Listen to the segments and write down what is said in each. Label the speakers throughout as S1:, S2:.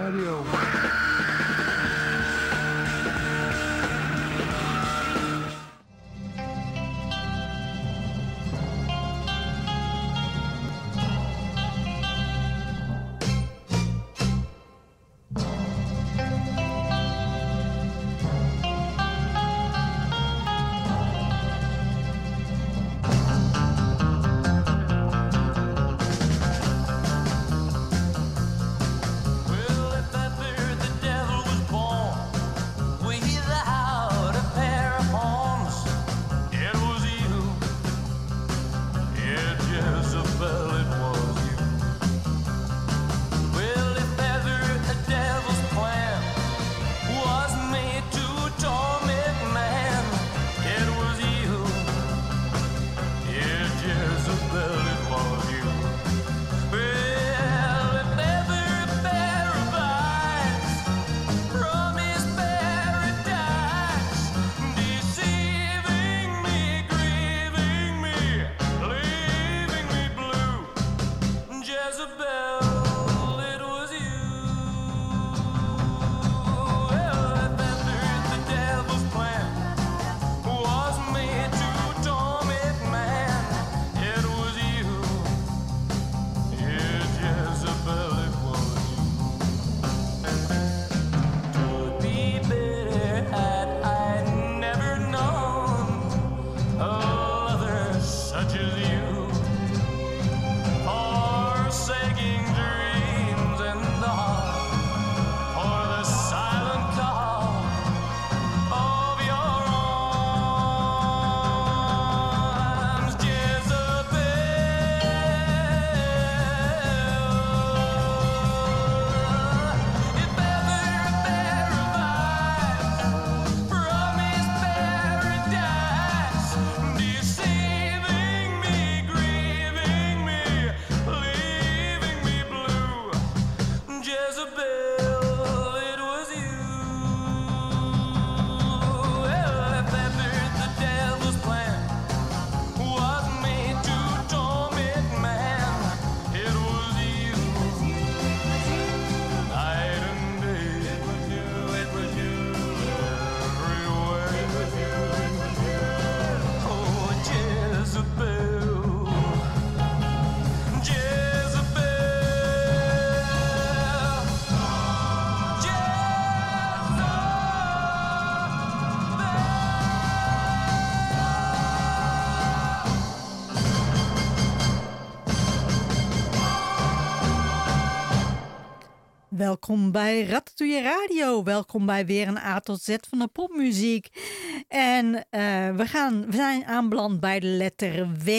S1: Radio.
S2: Welkom bij Ratatouille Radio. Welkom bij weer een A tot Z van de popmuziek. En we zijn aanbeland bij de letter W.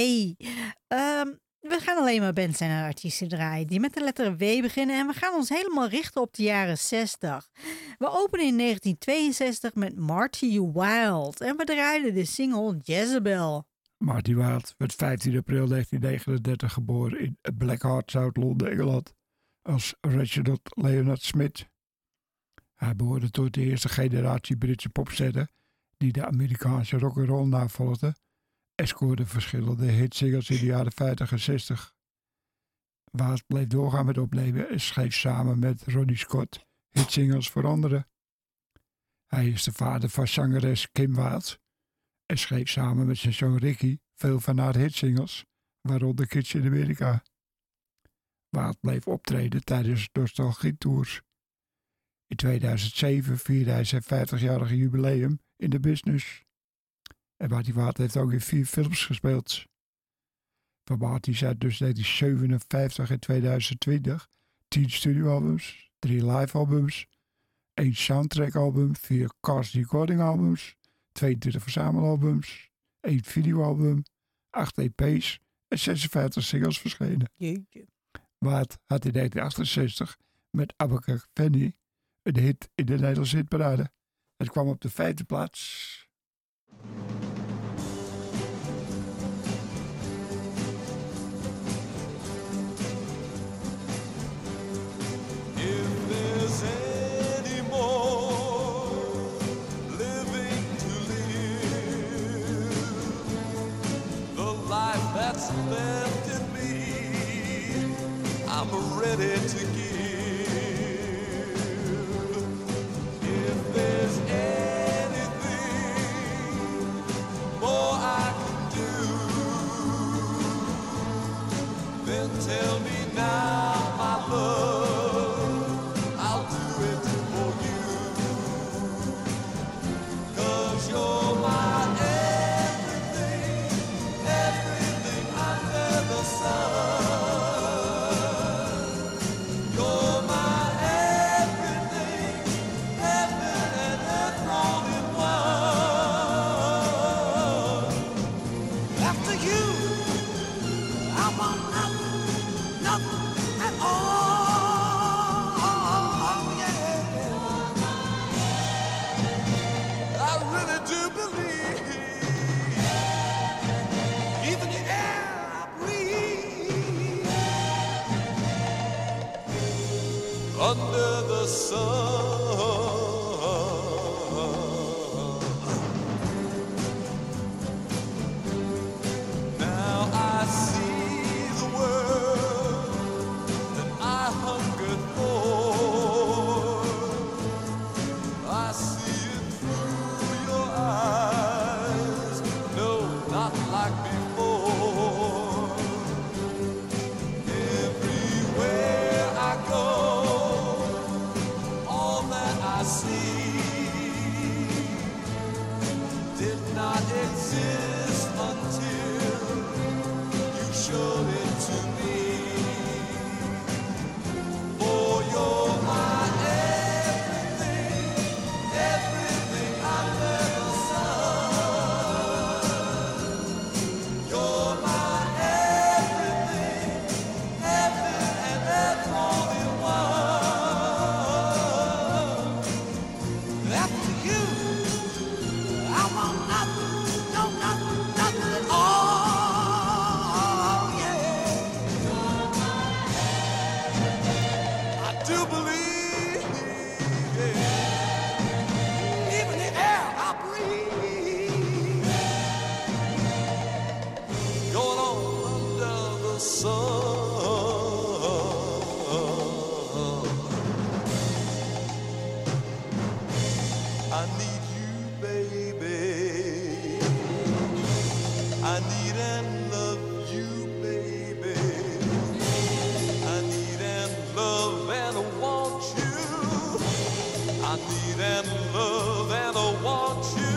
S2: We gaan alleen maar bands en artiesten draaien die met de letter W beginnen. En we gaan ons helemaal richten op de jaren 60. We openen in 1962 met Marty Wilde. En we draaiden de single Jezebel.
S1: Marty Wilde werd 15 april 1939 geboren in Blackheath, Zuid-Londen, Engeland, als Reginald Leonard Smith. Hij behoorde tot de eerste generatie Britse popsterren die de Amerikaanse rock'n'roll navolgden en scoorde verschillende hitsingles in de jaren 50 en 60. Wilde bleef doorgaan met opnemen en schreef samen met Ronnie Scott hitsingles voor anderen. Hij is de vader van zangeres Kim Wilde en schreef samen met zijn zoon Ricky veel van haar hitsingles, waaronder Kids in Amerika. Wilde bleef optreden tijdens nostalgie-tours. In 2007 vierde hij zijn 50-jarige jubileum in de business. En Marty Wilde heeft ook in 4 films gespeeld. Van Marty zijn dus 1957 en 2020 10 studioalbums, 3 live-albums, 1 soundtrack-album, 4 cast recording-albums, 22 verzamelalbums, 1 videoalbum, 8 EP's en 56 singles verschenen.
S2: Jeetje.
S1: Wilde had in 1968 met Abaca Fanny een hit in de Nederlandse hitparade. Het kwam op de 5e plaats.
S3: If there's any more living to live, the life that's left in me, I'm ready to give. Tell me now, my love, I'll do it for you. 'Cause you're my everything, everything under the sun. You're my everything, heaven and earth rolled in one. After you, I want nothing at all, yeah. I really do believe even the air I breathe under the sun. Now I see the world that I hungered for. I see it through your eyes, no, not like before. Everywhere I go, all that I see did not exist until you showed it to me. For you're my everything, everything under the sun. You're my everything, heaven and earth rolled in one. After you, I want nothing, no, nothing, nothing at all, yeah. I do believe, yeah, even the air I breathe, going on under the sun. I need you, baby. I need and love you, baby. I need and love and want you. I need and love and want you.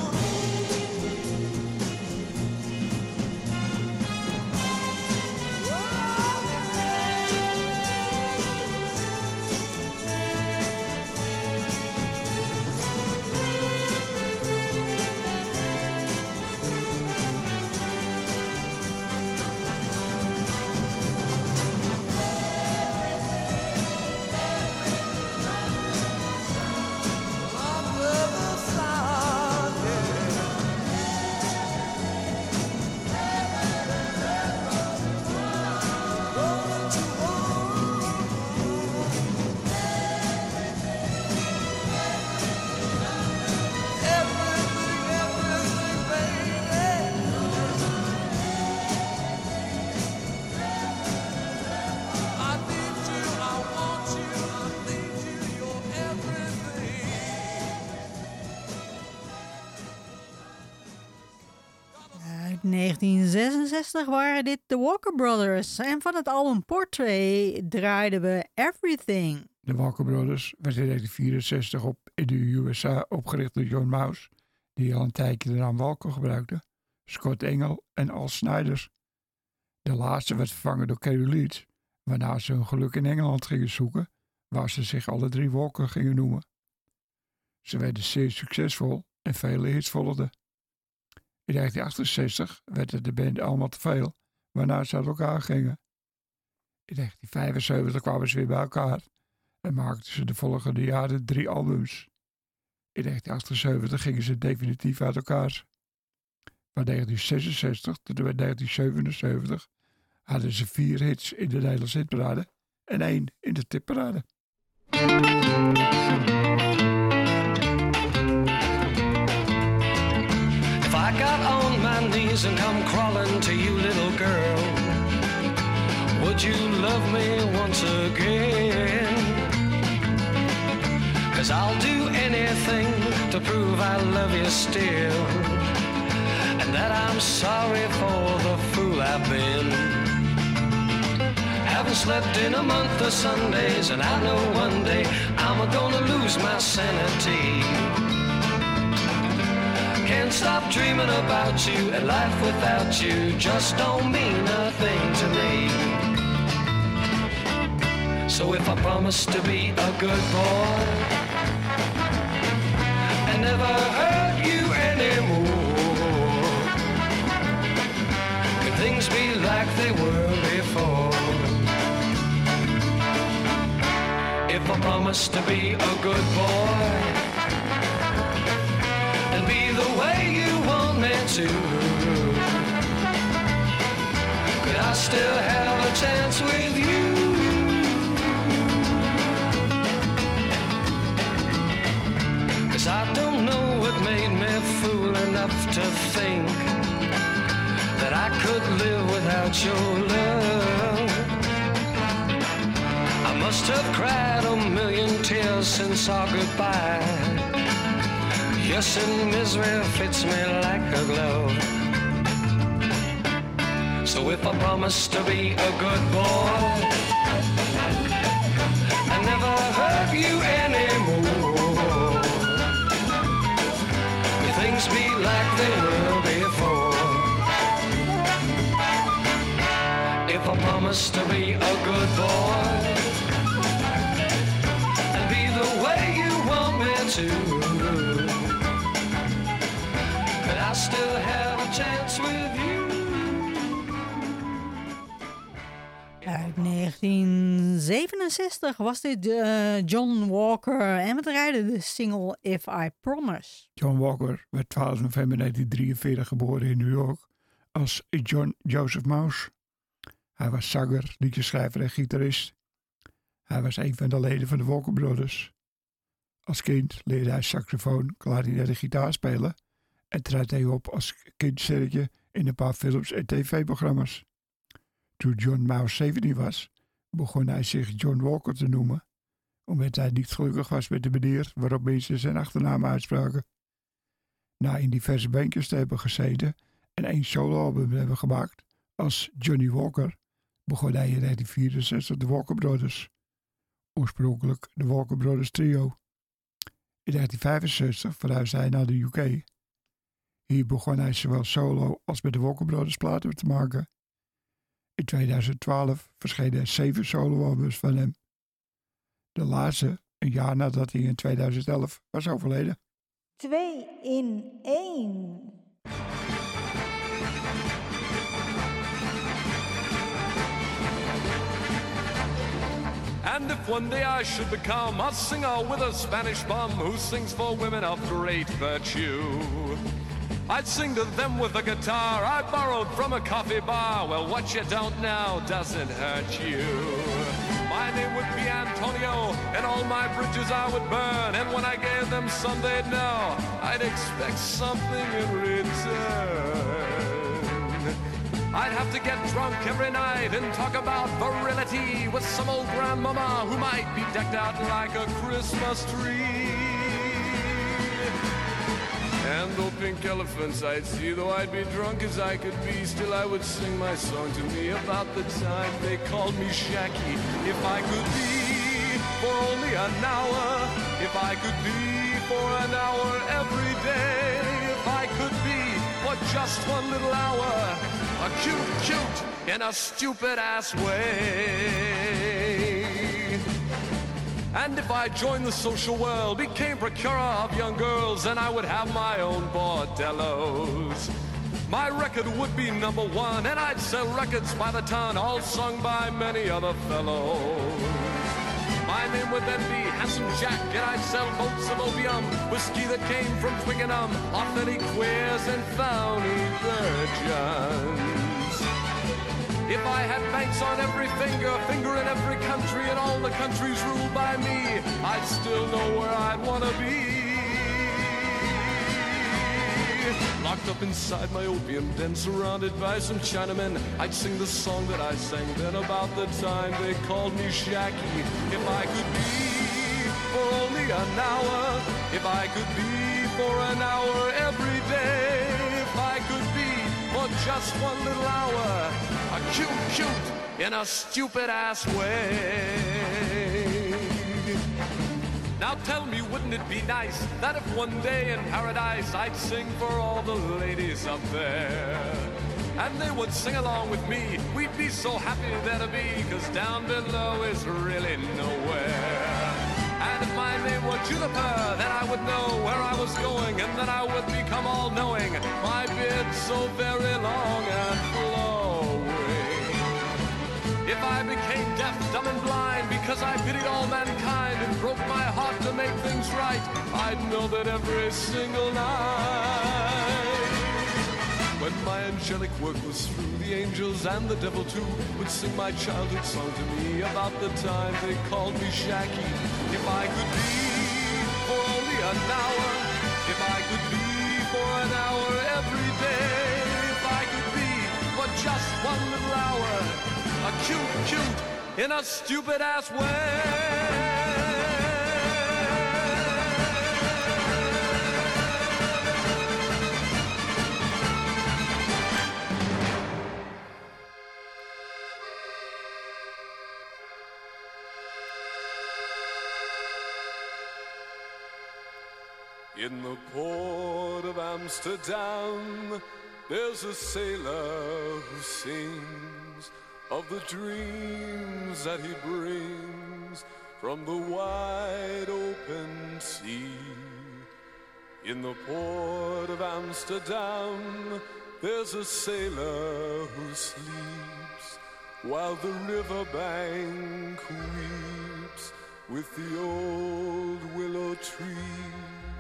S3: Under the sun, yeah. Rolling to everything, everything, baby. I need you, I want you, I need you, you're everything.
S2: Uit 1966 waren dit de Walker Brothers. En van het album Portrait draaiden we Everything.
S1: De Walker Brothers werd in 1964 in de USA opgericht door John Mouse, die al een tijdje de naam Walker gebruikte, Scott Engel en Al Snijders. De laatste werd vervangen door Kerry Leeds, waarna ze hun geluk in Engeland gingen zoeken, waar ze zich alle drie Walker gingen noemen. Ze werden zeer succesvol en vele hits volgden. In 1968 werd het de band allemaal te veel, waarna ze uit elkaar gingen. In 1975 kwamen ze weer bij elkaar en maakten ze de volgende jaren 3 albums. In 1978 gingen ze definitief uit elkaar. Van 1966 tot en met 1977 hadden ze 4 hits in de Nederlandse hitparade en 1 in de tipparade.
S4: If I got on my knees and come crawling to you, little girl, would you love me once again? 'Cause I'll do anything to prove I love you still, and that I'm sorry for the fool I've been. Haven't slept in a month of Sundays, and I know one day I'm gonna lose my sanity. Can't stop dreaming about you, and life without you just don't mean a thing to me. So if I promise to be a good boy and never hurt you anymore, can things be like they were before? If I promise to be a good boy and be the way you want me to, could I still have a chance with you? 'Cause I don't know what made me fool enough to think that I could live without your love. I must have cried a million tears since our goodbye. Yes, and misery fits me like a glove. So if I promise to be a good boy and never hurt you anymore, will things be like they were before? If I promise to be a good boy and be the way you want me to, could I still have a chance with you?
S2: Uit 1967 was dit John Walker en we draaiden de single If I Promise.
S1: John Walker werd 12 november 1943 geboren in New York als John Joseph Mouse. Hij was zanger, liedjeschrijver en gitarist. Hij was een van de leden van de Walker Brothers. Als kind leerde hij saxofoon, klarinet en gitaar spelen en trad hij op als kindsterretje in een paar films en tv-programma's. Toen John Mouse 17 was, begon hij zich John Walker te noemen, omdat hij niet gelukkig was met de manier waarop mensen zijn achternaam uitspraken. Na in diverse bandjes te hebben gezeten en 1 soloalbum te hebben gemaakt als Johnny Walker, begon hij in 1964 de Walker Brothers. Oorspronkelijk de Walker Brothers Trio. In 1965 verhuisde hij naar de UK. Hier begon hij zowel solo als met de Walker Brothers platen te maken. In 2012 verschenen er 7 soloalbums van hem. De laatste, een jaar nadat hij in 2011 was overleden.
S2: 2 in 1.
S3: And if one day I should become a singer with a Spanish bum who sings for women of great virtue, I'd sing to them with a guitar I borrowed from a coffee bar. Well, what you don't know doesn't hurt you. My name would be Antonio, and all my bridges I would burn. And when I gave them some, they'd know I'd expect something in return. I'd have to get drunk every night and talk about virility with some old grandmama who might be decked out like a Christmas tree. And though pink elephants I'd see, though I'd be drunk as I could be, still I would sing my song to me about the time they called me Shacky. If I could be for only an hour, if I could be for an hour every day, if I could be for just one little hour, a cute in a stupid ass way. And if I joined the social world, became procurer of young girls, then I would have my own bordellos. My record would be #1, and I'd sell records by the ton, all sung by many other fellows. My name would then be Handsome Jack, and I'd sell boats of opium, whiskey that came from Twickenham, authentic queers and phony virgins. If I had banks on every finger in every country, and all the countries ruled by me, I'd still know where I'd want to be. Locked up inside my opium den, surrounded by some Chinamen, I'd sing the song that I sang then about the time they called me Shacky. If I could be for only an hour, if I could be for an hour every day, if I could be for just one little hour, a cute in a stupid ass way. Now tell me, wouldn't it be nice that if one day in paradise I'd sing for all the ladies up there, and they would sing along with me? We'd be so happy there to be, 'cause down below is really nowhere. And if my name were Juniper, then I would know where I was going, and then I would become all-knowing, my beard so very long and flowing. If I became deaf, dumb, and blind because I pitied all mankind and broke my heart to make things right, I'd know that every single night, when my angelic work was through, the angels and the devil too would sing my childhood song to me about the time they called me Shaggy. If I could be for only an hour, if I could be for an hour every day, if I could be for just one little hour, a cute in a stupid ass way. In the port of Amsterdam, there's a sailor who sings of the dreams that he brings from the wide open sea. In the port of Amsterdam, there's a sailor who sleeps while the riverbank weeps with the old willow tree.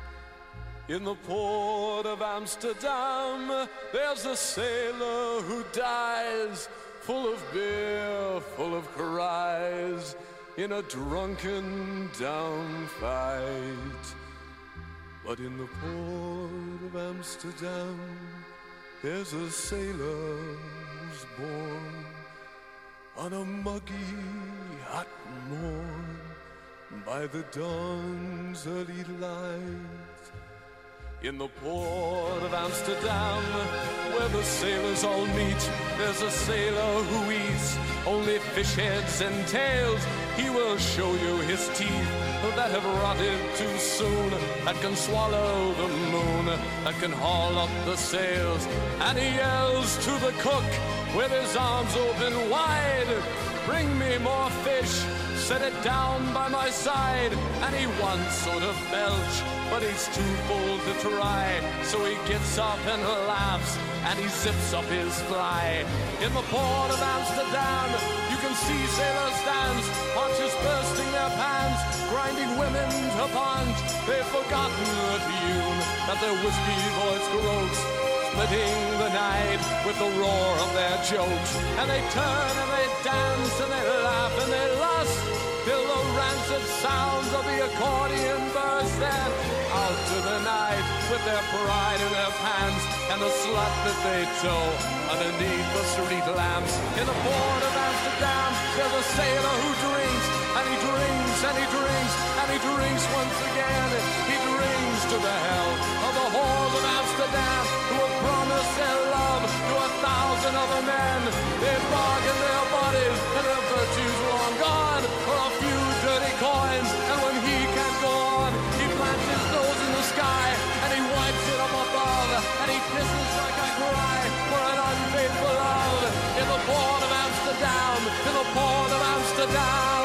S3: In the port of Amsterdam, there's a sailor who dies, full of beer, full of cries, in a drunken down fight. But in the port of Amsterdam, there's a sailor who's born on a muggy, hot morn by the dawn's early light. In the port of Amsterdam, where the sailors all meet, there's a sailor who eats only fish heads and tails. He will show you his teeth that have rotted too soon, that can swallow the moon, that can haul up the sails. And he yells to the cook with his arms open wide, "Bring me more fish, set it down by my side." And he wants sort of belch, but he's too full to try, so he gets up and laughs, and he zips up his fly. In the port of Amsterdam, you can see sailors dance, archers bursting their pants, grinding women to ponds. They've forgotten the tune that their whiskey voice croaks, splitting the night with the roar of their jokes. And they turn and they dance and they laugh and they lust, till the rancid sounds of the accordion burst them out to the night with their pride in their pants and the slut that they tow underneath the street lamps. In the port of Amsterdam, there's a sailor who drinks, and he drinks, and he drinks, and he drinks once again. He drinks to the hell of the whores of Amsterdam, who have promised their love to 1,000 other men. They bargain their bodies and their virtues long gone for a few dirty coins, and when he can't go on, he plants his nose in the sky, and he wipes it up above, and he pisses like I cry for an unfaithful love. In the port of Amsterdam, in the port of Amsterdam.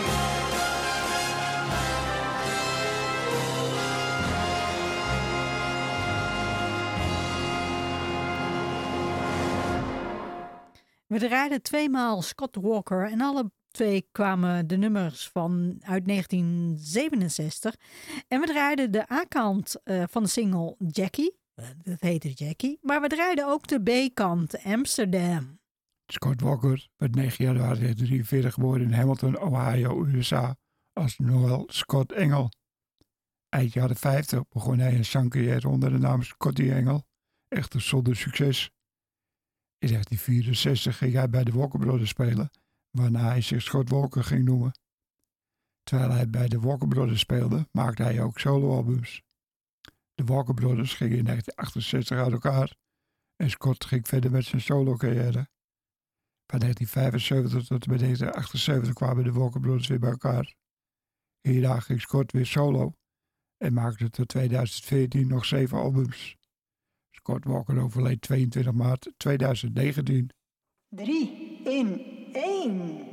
S2: We draaiden tweemaal Scott Walker en alle twee kwamen de nummers uit 1967. En we draaiden de A-kant van de single Jackie, dat heette Jackie, maar we draaiden ook de B-kant Amsterdam.
S1: Scott Walker werd 9 januari 1943 geboren in Hamilton, Ohio, USA, als Noel Scott Engel. Eind jaren 50 begon hij een zangcarrière onder de naam Scotty Engel, echter zonder succes. In 1964 ging hij bij de Walker Brothers spelen, waarna hij zich Scott Walker ging noemen. Terwijl hij bij de Walker Brothers speelde, maakte hij ook soloalbums. De Walker Brothers gingen in 1968 uit elkaar en Scott ging verder met zijn solo-carrière. Van 1975 tot en met 1978 kwamen de Walker Brothers weer bij elkaar. Hierna ging Scott weer solo en maakte tot 2014 nog 7 albums. Scott Walker overleed 22 maart 2019.
S2: 3 in 1.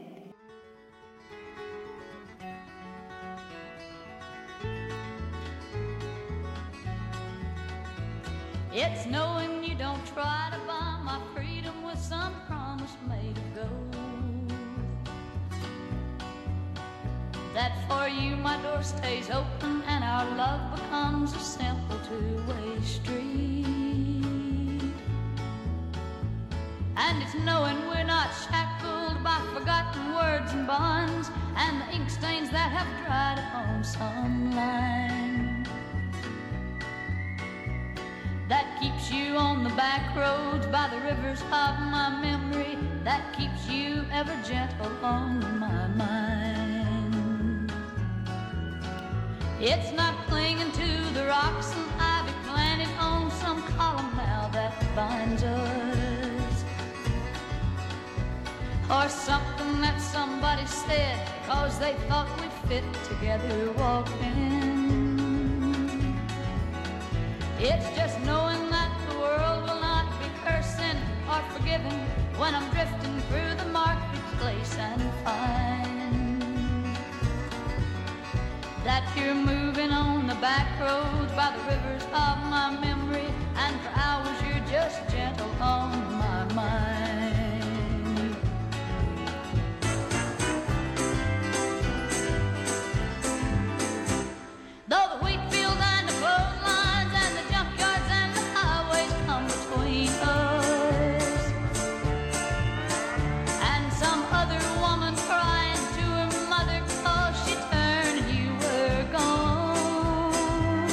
S5: It's knowing you don't try to buy my freedom with some promise made of gold. That for you my door stays open and our love becomes a simple two-way street. And it's knowing we're not shackled by forgotten words and bonds and the ink stains that have dried upon some line. That keeps you on the back roads by the rivers of my memory. That keeps you ever gentle on my mind. It's not clinging to the rocks and ivy planted on some column now that binds us, or something that somebody said because they thought we fit together walking. It's just knowing that the world will not be cursing or forgiving when I'm drifting through the marketplace and find that you're moving on the back roads by the rivers of my memory, and for hours you're just gentle on my mind. Though the wheat field and the clotheslines and the junkyards and the highways come between us, and some other woman crying to her mother 'cause she turned and you were gone,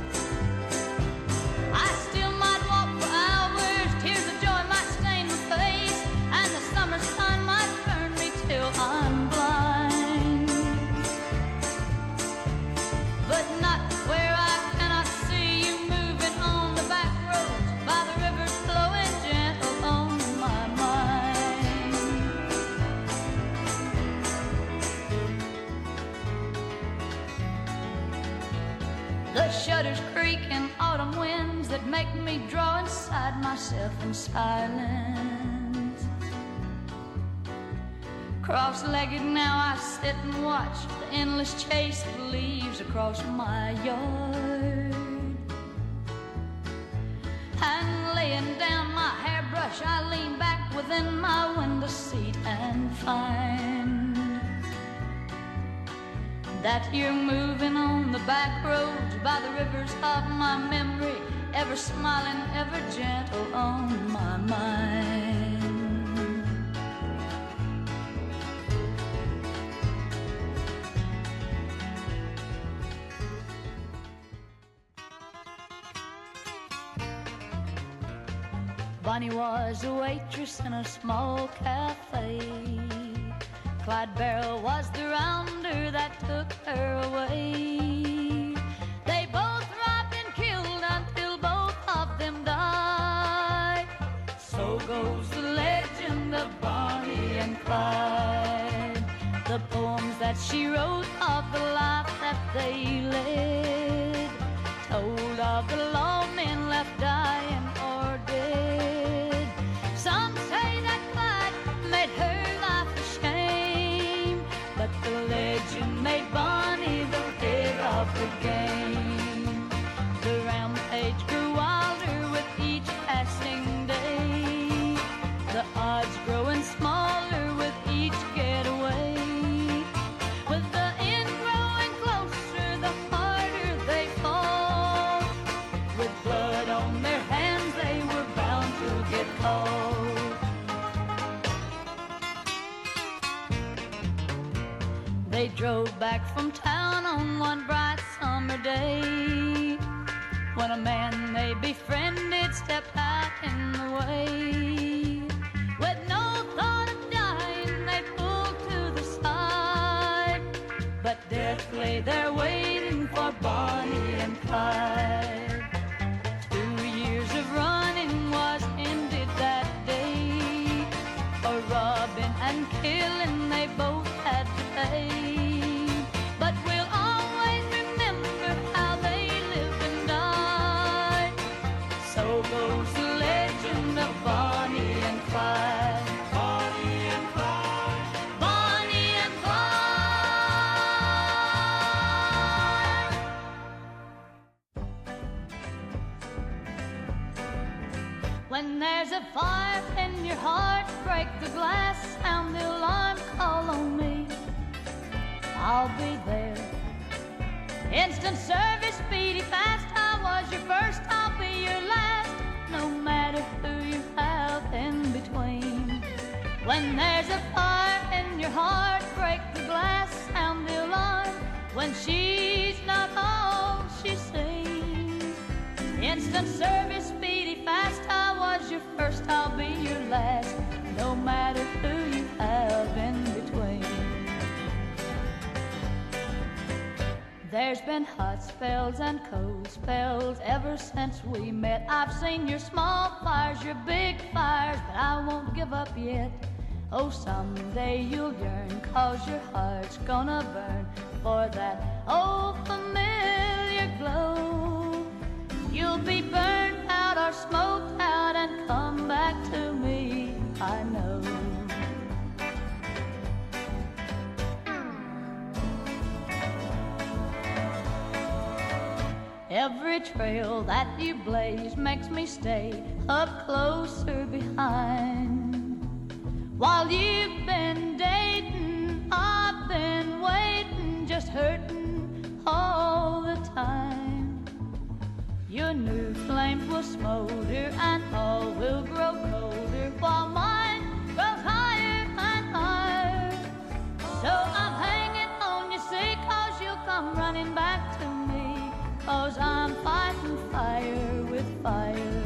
S5: I still might walk for hours, tears of joy might stain my face, and the summer sun might burn me till I'm blind, but not where I cannot see you moving on the back roads by the rivers flowing gentle on my mind. The shutters creak in autumn winds that make me draw inside myself in silence. Cross-legged now I sit and watch the endless chase of leaves across my yard, and laying down my hairbrush I lean back within my window seat and find that you're moving on the back roads by the rivers of my memory, ever smiling, ever gentle on my mind. Bonnie was a waitress in a small cafe. Clyde Barrow was the rounder that took her away. They both robbed and killed until both of them died. So goes the legend of Bonnie and Clyde. The poems that she wrote of the life that they led told of the lawmen left dying or dead. Some say that Clyde made her life a shame, but the legend made Bonnie the head of the game. The rampage grew wilder with each passing day, the odds growing smaller with each getaway. With the end growing closer, the harder they fought. With blood on their hands, they were bound to get caught. They drove back from town on one bright summer day, when a man they befriended stepped out in the way. With no thought of dying, they pulled to the side, but death lay there waiting for Bonnie and Clyde. 2 years of running was ended that day. A starving and killing they both had to pay. But we'll always remember how they lived and died. So goes the legend of Bonnie and Clyde. Bonnie and Clyde. Bonnie and Clyde. When there's a fire in your heart, break the glass, sound the alarm, call on me. I'll be there. Instant service, speedy, fast. I was your first, I'll be your last. No matter who you have in between. When there's a fire in your heart, break the glass, sound the alarm. When she's not all she seems. Instant service, speedy, fast. I was your first, I'll be your last. No matter who you have in between. There's been hot spells and cold spells ever since we met. I've seen your small fires, your big fires, but I won't give up yet. Oh, someday you'll yearn, 'cause your heart's gonna burn for that old familiar glow. You'll be burned out or smoked out and come back to me, I know. Every trail that you blaze makes me stay up closer behind. While you've been dating, I've been waiting, just hurting all the time. Your new flames will smolder and all will grow colder, while mine grows higher and higher. So I'm hanging on you, see, 'cause you'll come running back to me, 'cause I'm fighting fire with fire.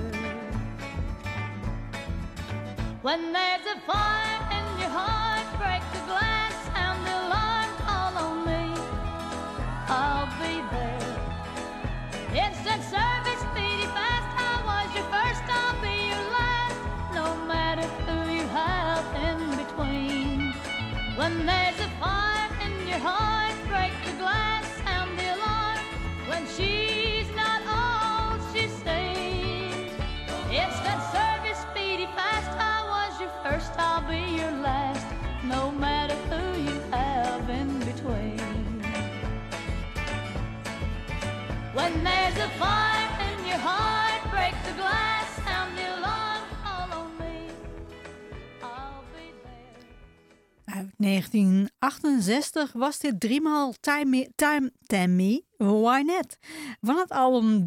S5: When there's a fire in your heart, break the glass, sound the alarm, call on me. I'll be there. Instant service, speedy, fast. I was your first, I'll be your last. No matter who you have in between. When there's a fire in your heart, break the glass, sound the alarm. When she's not all she seems. Instant service, speedy, fast. I was your first, I'll be your last. No matter who you have in between. When there's a fire in your heart, break the glass, sound the alarm, call on me. I'll be there.
S2: Uit 1968 was dit driemaal Tammy Wynette van het album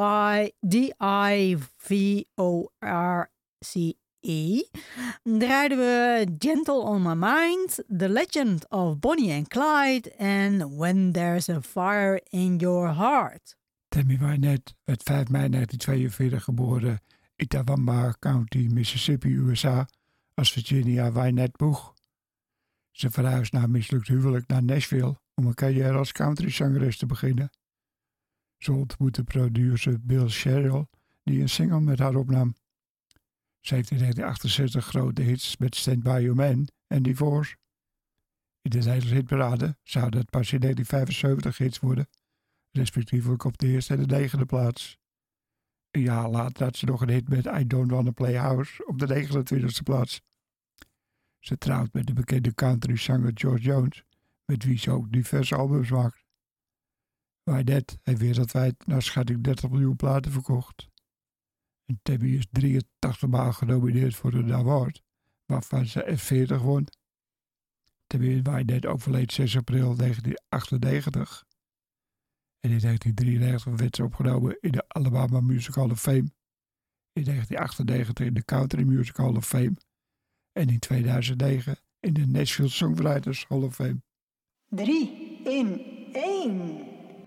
S2: D.I.V.O.R.C.E. draaiden we Gentle on My Mind, The Legend of Bonnie and Clyde en When There's a Fire in Your Heart.
S1: Tammy Wynette werd 5 mei 1942 geboren in Itawamba County, Mississippi, USA, als Virginia Wynette Boeg. Ze verhuisde na een mislukt huwelijk naar Nashville om een carrière als countryzangeres te beginnen. Ze ontmoette producer Bill Sherrill, die een single met haar opnam. Ze heeft in 1968 grote hits met Stand By Your Man en Divorce. In de Nederlandse hitparade zouden het pas in 1975 hits worden, respectievelijk op de eerste en de 9e plaats. Een jaar later had ze nog een hit met I Don't Wanna Play House op de 29e plaats. Ze trouwt met de bekende countryzanger George Jones, met wie ze ook diverse albums maakt. Wynette heeft wereldwijd naar schatting 30 miljoen platen verkocht. En Tammy is 83 maal genomineerd voor een award, waarvan ze er 40 won. Tammy Wynette overleed 6 april 1998. En in 1993 werd ze opgenomen in de Alabama Music Hall of Fame. In 1998 in de Country Music Hall of Fame. En in 2009 in de Nashville Songwriters Hall of Fame.
S2: 3 in 1.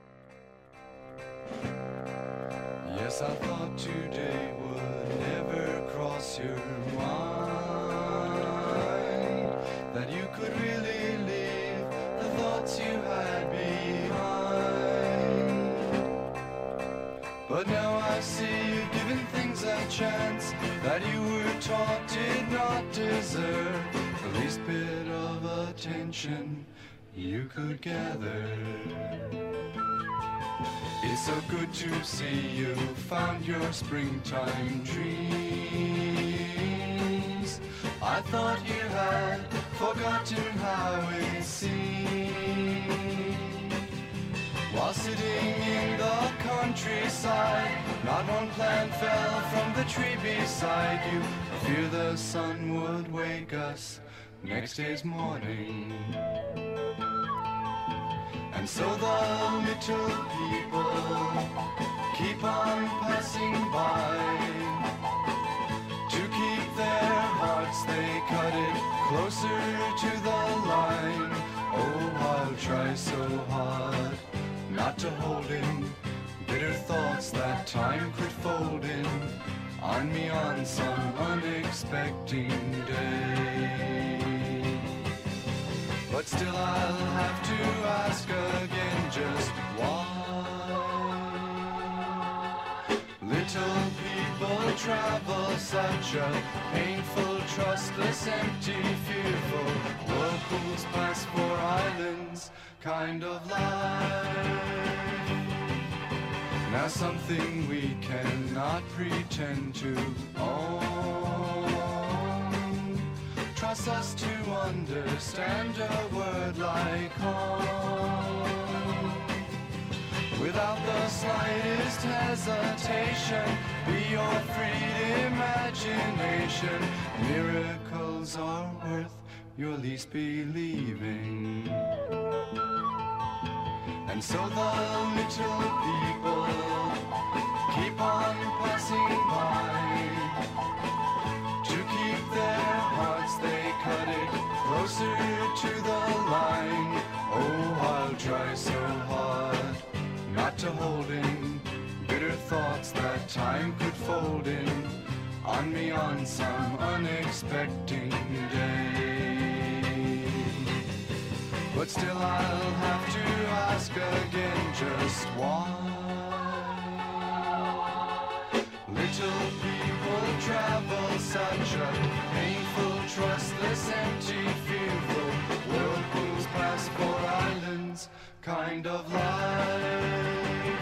S3: Yes, I thought today would never cross your mind, that you could really leave the thoughts you had behind. But now I see you've given things a chance that you were taught did not deserve. At least
S6: least bit of attention you could gather. It's so good to see you found your springtime dreams. I thought you had forgotten how it seemed. While sitting in the countryside, not one plant fell from the tree beside you. Fear the sun would wake us next day's morning. And so the little people keep on passing by. To keep their hearts, they cut it closer to the line. Oh, I'll try so hard not to hold in bitter thoughts that time could fold in on me on some unexpected day. But still I'll have to ask again just why. Little people travel such a painful, trustless, empty, fearful whirlpools pass for islands kind of life. Now something we cannot pretend to own. Trust us to understand a word like home. Without the slightest hesitation, be your free imagination. Miracles are worth your least believing. And so the little people keep on passing by. To keep their hearts, they cut it closer to the line. Oh, I'll try so hard not to hold in bitter thoughts that time could fold in on me on some unexpected day. But still I'll have to ask again just why. Little people travel such a painful, trustless, empty, fearful whirlpools pass for islands kind of life.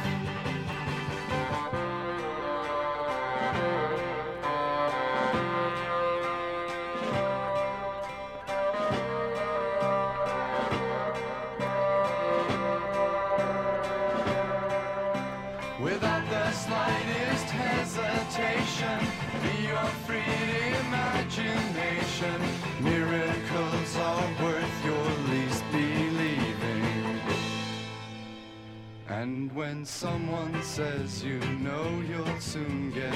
S6: Without the slightest hesitation, be your free imagination. Miracles are worth your least believing. And when someone says you know you'll soon get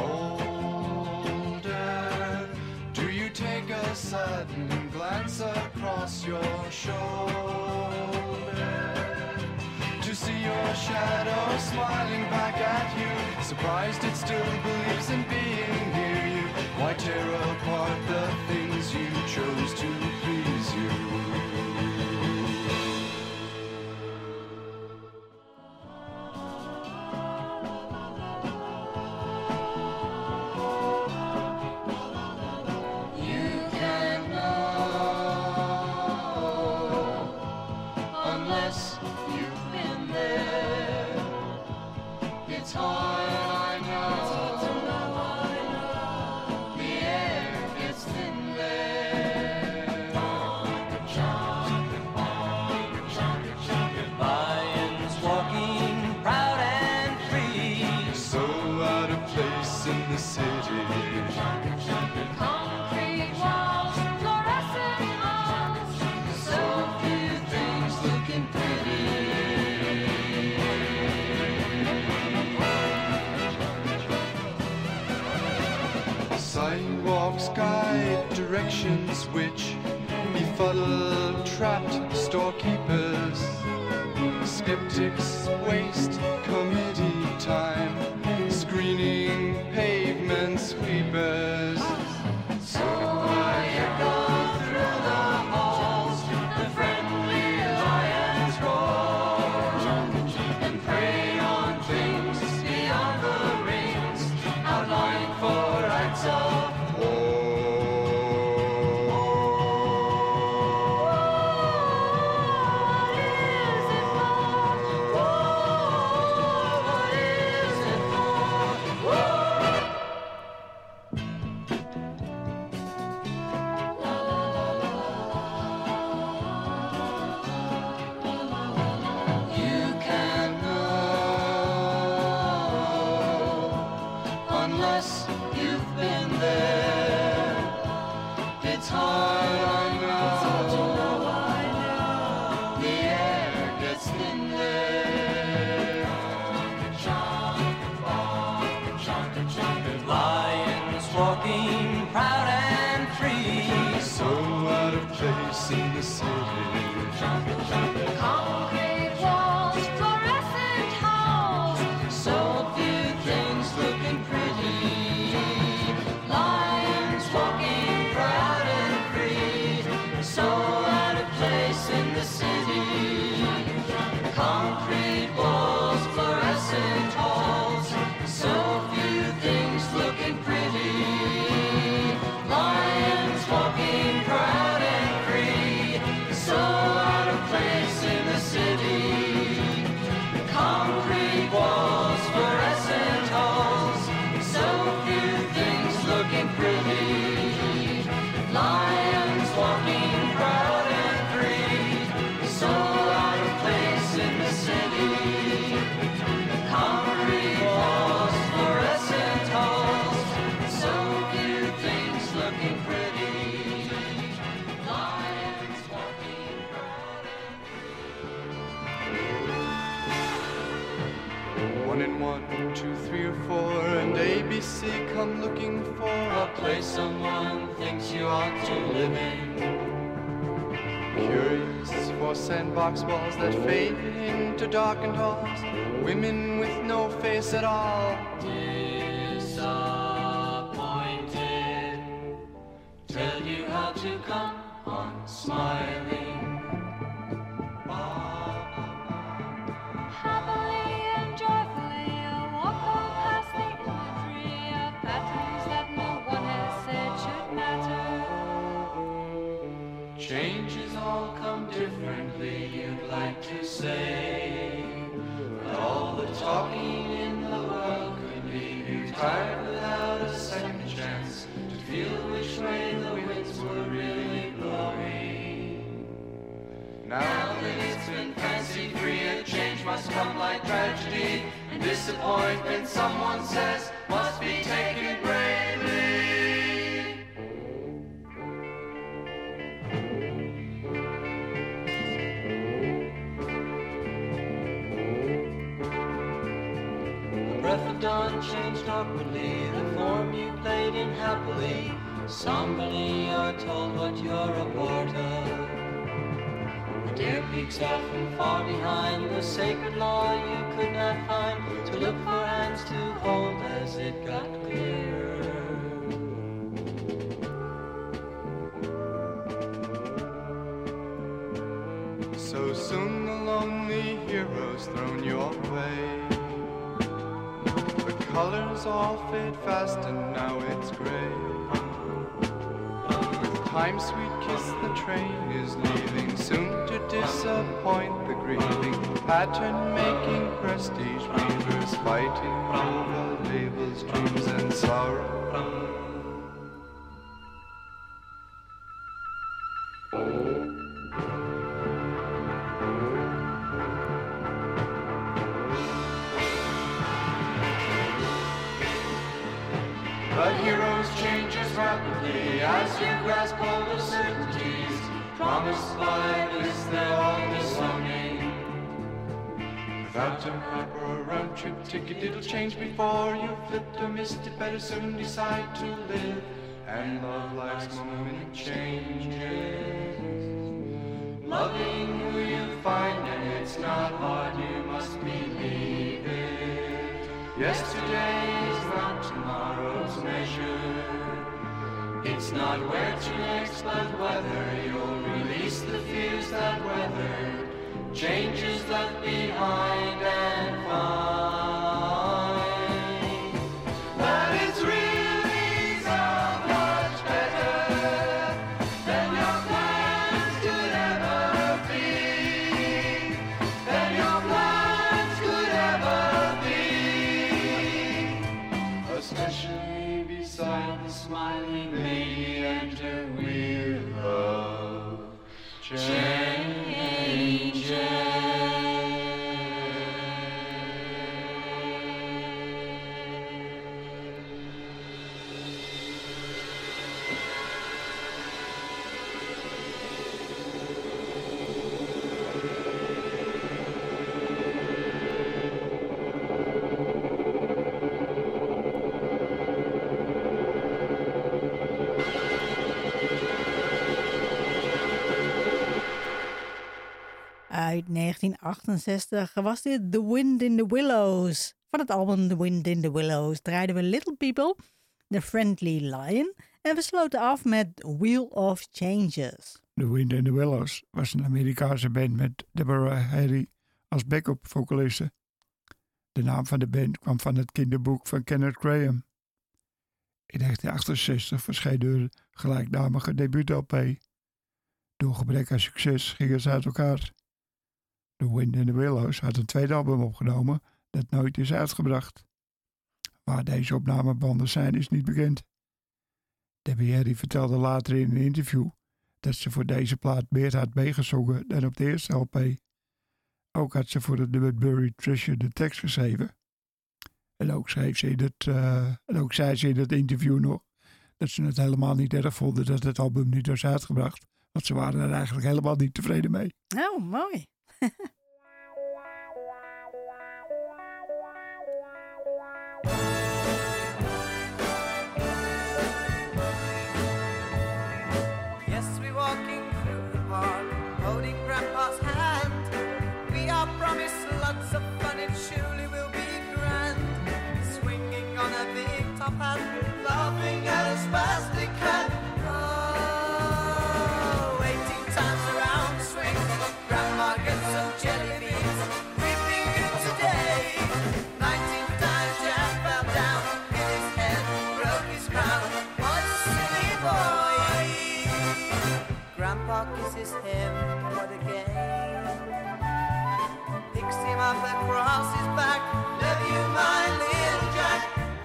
S6: older, do you take a sudden glance across your shoulder? To see your shadow smiling back at you, surprised it still believes in being near you. Why tear apart the things you chose to please you? You can't know unless you've been there. It's hard, I know. The air gets thin there. Lions walking proud and free, so out of place in the city.
S5: Concrete walls, fluorescent walls,
S6: So few things looking pretty. Sidewalks guide directions which befuddle trapped storekeepers. Skeptics waste committee time screening pavement sweepers. So I echo through the halls, the friendly lions roar, and prey on things beyond the rings, outlined for acts of war. the city.
S5: Concrete walls, fluorescent halls, so few things looking pretty. Lions walking proud and free, so out of place in the city. Concrete walls, fluorescent halls, so few things looking pretty. Lions walking proud and free, so out of place in the city. Concrete walls, fluorescent halls, so few things looking pretty. Lions walking proud and free, so out of place in the city. Concrete walls, fluorescent halls, so few things looking pretty. Lions walking proud and
S6: 1 and 1, 2, 3 or 4, and ABC come looking for
S5: a place someone thinks you ought to live in.
S6: curious for sandbox walls that fade into darkened halls. Women with no face at all.
S5: Disappointed, tell you how to come on smiling. Happily and joyfully, walk on past the imagery of patterns that no one has said should matter. Changes all come differently, you'd like to say. But all the talking in the world could leave you tired without a second chance to feel which way the winds were really blowing. Now that it's been fancy-free, a change must come like tragedy, and disappointment, someone says, must be taken bravely. The breath of dawn changed awkwardly, the form you played in happily. Somberly you're told what you're a part of. The deer peaks out from far behind the sacred law you could not find, to look for hands to hold as it got clearer.
S6: So soon the lonely hero's thrown your way. The colors all fade fast and now it's gray. With time's sweet kiss the train is leaving, soon to disappoint the grieving. Pattern-making prestige weavers fighting over labels, dreams and sorrow. But heroes change as rapidly as you grasp all the certainties promised by this their all disowning. Without a map or a round trip ticket, it'll change before you flipped or missed it. Better soon decide to live and love life's moment changes. Loving who you find, and it's not hard, you must believe it. Yesterday is not tomorrow's measure. It's not where to next, but whether you'll release the fears that weather changes left behind and find that it's really so much better than your plans could ever be, than your plans could ever be, especially beside the smiling lady and her wheel of
S2: Uit 1968 was dit The Wind in the Willows. Van het album The Wind in the Willows draaiden we Little People, The Friendly Lion en we sloten af met Wheel of Changes.
S1: The Wind in the Willows was een Amerikaanse band met Deborah Harry als backup vocaliste. De naam van de band kwam van het kinderboek van Kenneth Graham. In 1968 verscheen hun gelijknamige debuut-LP. Door gebrek aan succes gingen ze uit elkaar. The Wind in the Willows had een tweede album opgenomen dat nooit is uitgebracht. Waar deze opnamebanden zijn is niet bekend. Debbie Harry vertelde later in een interview dat ze voor deze plaat meer had meegezongen dan op de eerste LP. Ook had ze voor het nummer Buried Treasure de tekst geschreven. En ook zei ze in het interview nog dat ze het helemaal niet erg vonden dat het album niet was uitgebracht. Want ze waren er eigenlijk helemaal niet tevreden mee.
S2: Oh, mooi.
S7: Yes, we're walking through the park, holding Grandpa's hand. We are promised lots of fun, it surely will be grand. Swinging on a big top hat, laughing at a spastic cat. Oh, 18 times around the swing, Grandma gets some jelly beans. We've been good today. 19 times Jack fell down, hit his head, broke his crown. What a silly boy. Grandpa kisses him, what a game. Picks him up across his back. Love you, my little Jack.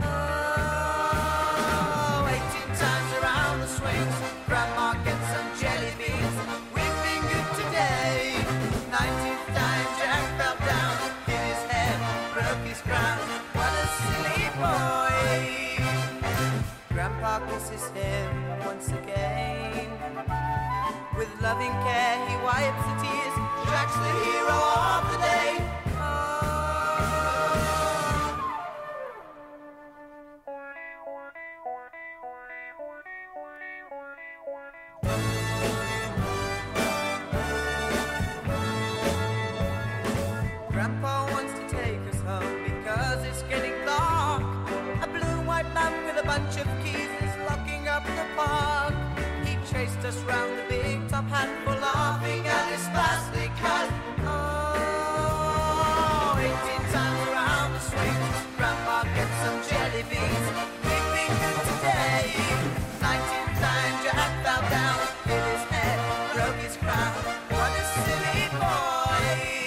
S7: Oh, 18 times around the swings. Grandma gets some jelly beans. We've been good today. 19th time Jack fell down, hit his head, broke his crown. What a silly boy. Grandpa kisses him once again. With loving care he wipes the tears. Jack's the hero of the day. Oh. Grandpa wants to take us home because it's getting dark. A blue and white man with a bunch of keys is locking up the park. He chased us round the big top hat for laughing at his spastic cat. Oh, 18 times around the swing, Grandpa gets some jelly beans. We've been good today. 19 times Jack fell down, hit his head, broke his crown. What a silly boy.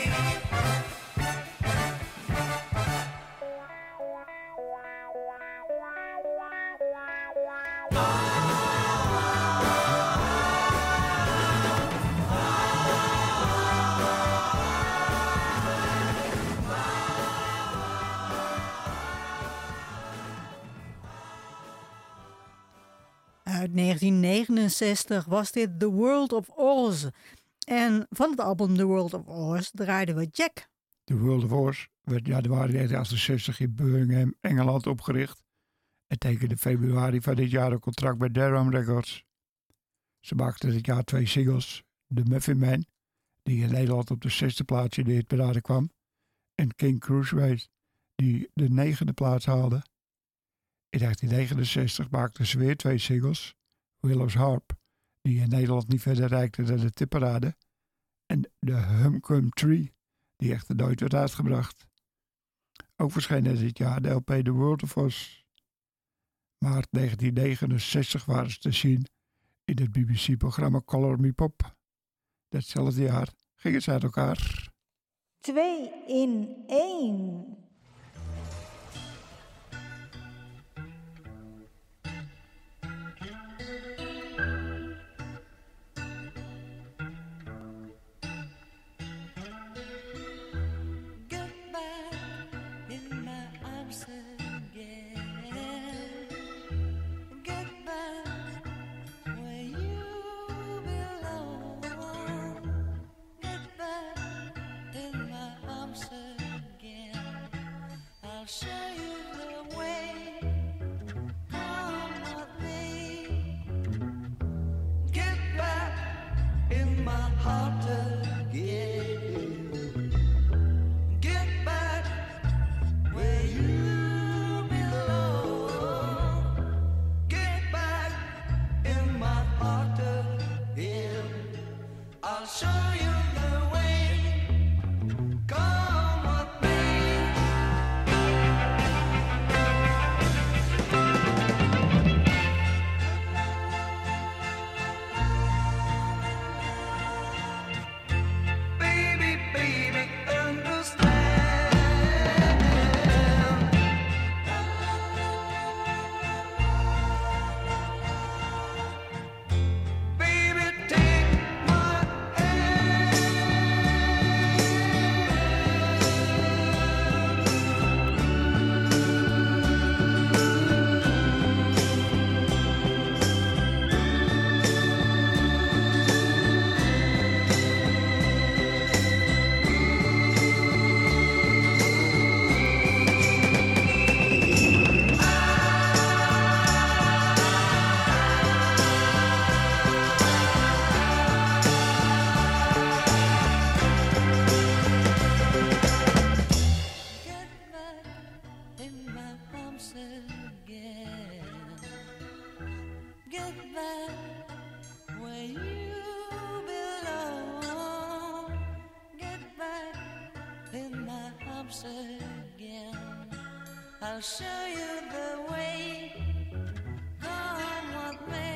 S2: Uit 1969 was dit The World of Oz. En van het album The World of Oz draaiden we Jack.
S1: The World of Oz werd januari 1968 in Birmingham, Engeland opgericht en tekende februari van dit jaar een contract bij Durham Records. Ze maakten dit jaar 2 singles, The Muffin Man, die in Nederland op de 6e plaats in de hitparade kwam, en King Cruiserweight, die de 9e plaats haalde. In 1969 maakten ze weer 2 singles, Willow's Harp, die in Nederland niet verder reikte dan de tipparade, en The Humcrum Tree, die echter nooit werd uitgebracht. Ook verscheen dit jaar de LP The World of Oz. Maart 1969 waren ze te zien in het BBC-programma Color Me Pop. Datzelfde jaar gingen ze uit elkaar.
S2: 2 in 1.
S8: Again.
S7: show you the way. Come with me. Baby, baby, understand. Baby, take my hand. Get back in my arms again. Get back where you belong. Get back in my arms again. I'll show you the way. Come with me.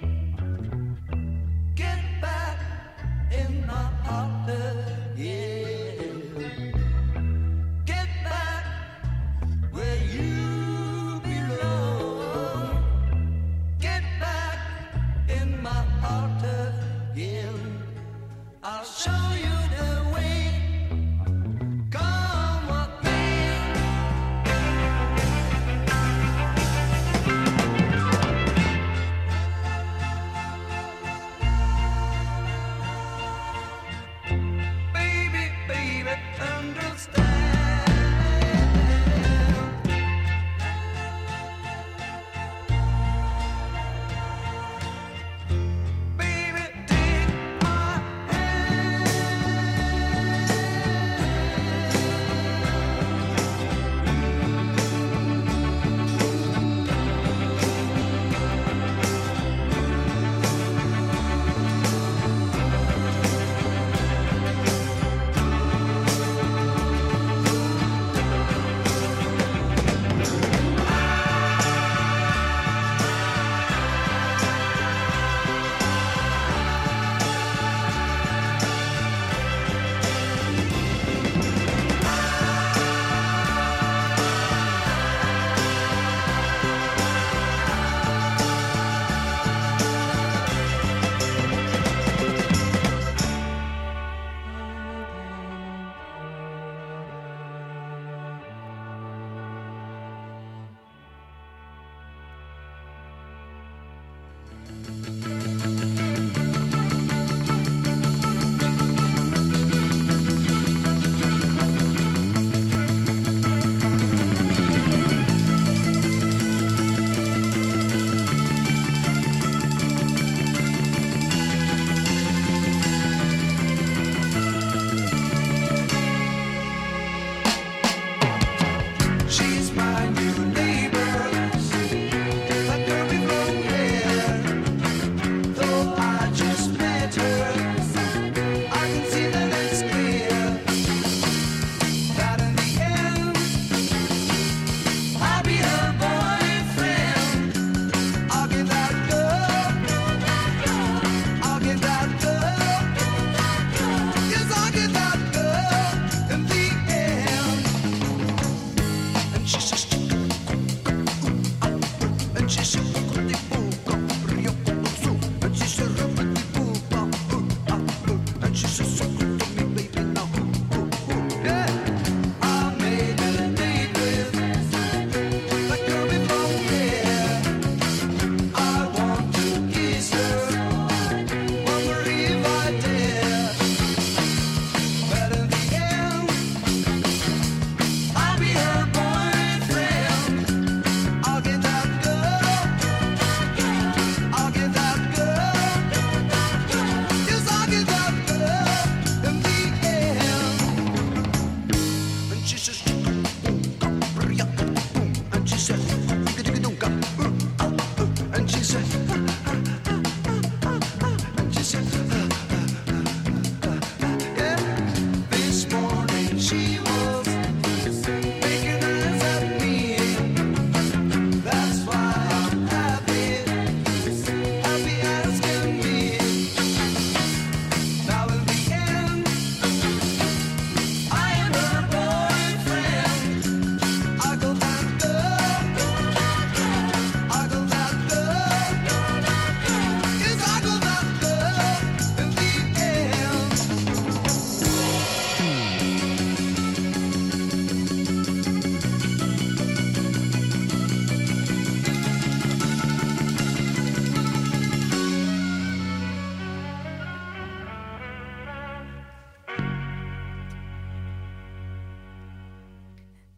S7: Get back in my heart again. Get back where you belong. Get back in my heart again. I'll show you the way. Come with me. Baby, baby, understand. Baby, take my hand.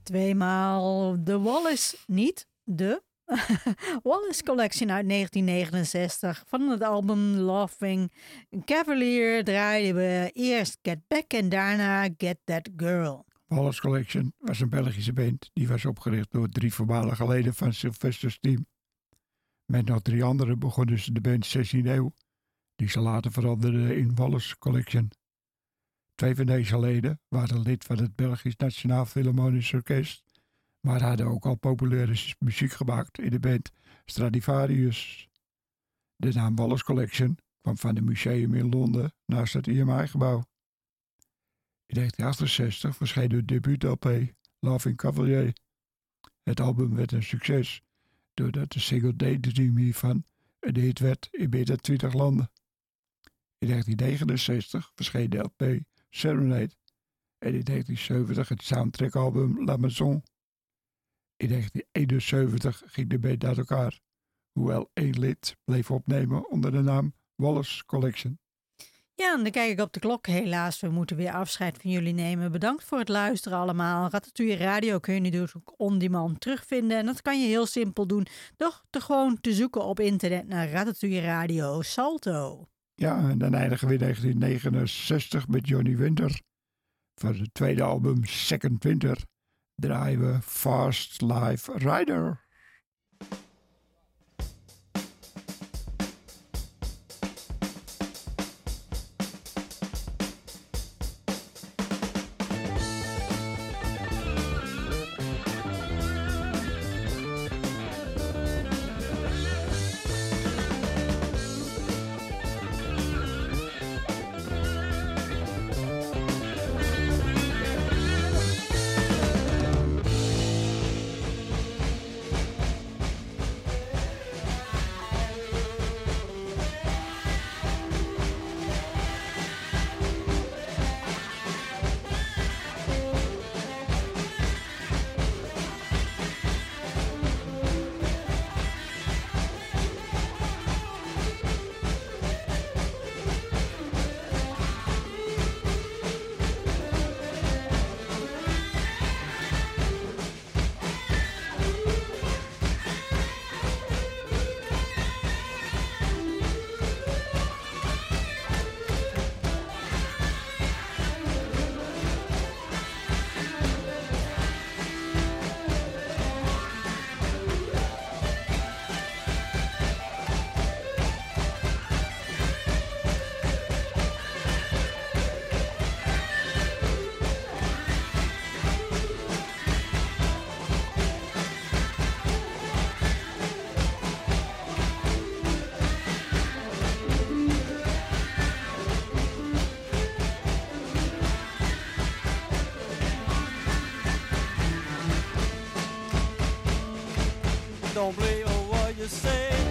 S2: Tweemaal de Wallace, niet de Wallace Collection uit 1969. Van het album Laughing Cavalier draaiden we eerst Get Back en daarna Get That Girl.
S1: Wallace Collection was een Belgische band die was opgericht door 3 voormalige leden van Sylvester's team. Met nog 3 anderen begonnen ze de band 16 eeuw, die ze later veranderden in Wallace Collection. 2 van deze leden waren lid van het Belgisch Nationaal Philharmonisch Orkest, maar hadden ook al populaire muziek gemaakt in de band Stradivarius. De naam Wallace Collection kwam van het museum in Londen naast het IMI-gebouw. In 1968 verscheen de debuut-LP Laughing Cavalier. Het album werd een succes, doordat de single Daydream hiervan een hit werd in meer dan 20 landen. In 1969 verscheen de LP Serenade en in 1970 het soundtrackalbum La Maison. In 1971 ging de band uit elkaar, hoewel 1 lid bleef opnemen onder de naam Wallace Collection.
S2: Ja, en dan kijk ik op de klok. Helaas, we moeten weer afscheid van jullie nemen. Bedankt voor het luisteren allemaal. Ratatouille Radio kun je nu dus ook on-demand terugvinden. En dat kan je heel simpel doen door gewoon te zoeken op internet naar Ratatouille Radio Salto.
S1: Ja, en dan eindigen we in 1969 met Johnny Winter. Voor het tweede album Second Winter draaien we Fast Life Rider.
S3: Don't believe what you say.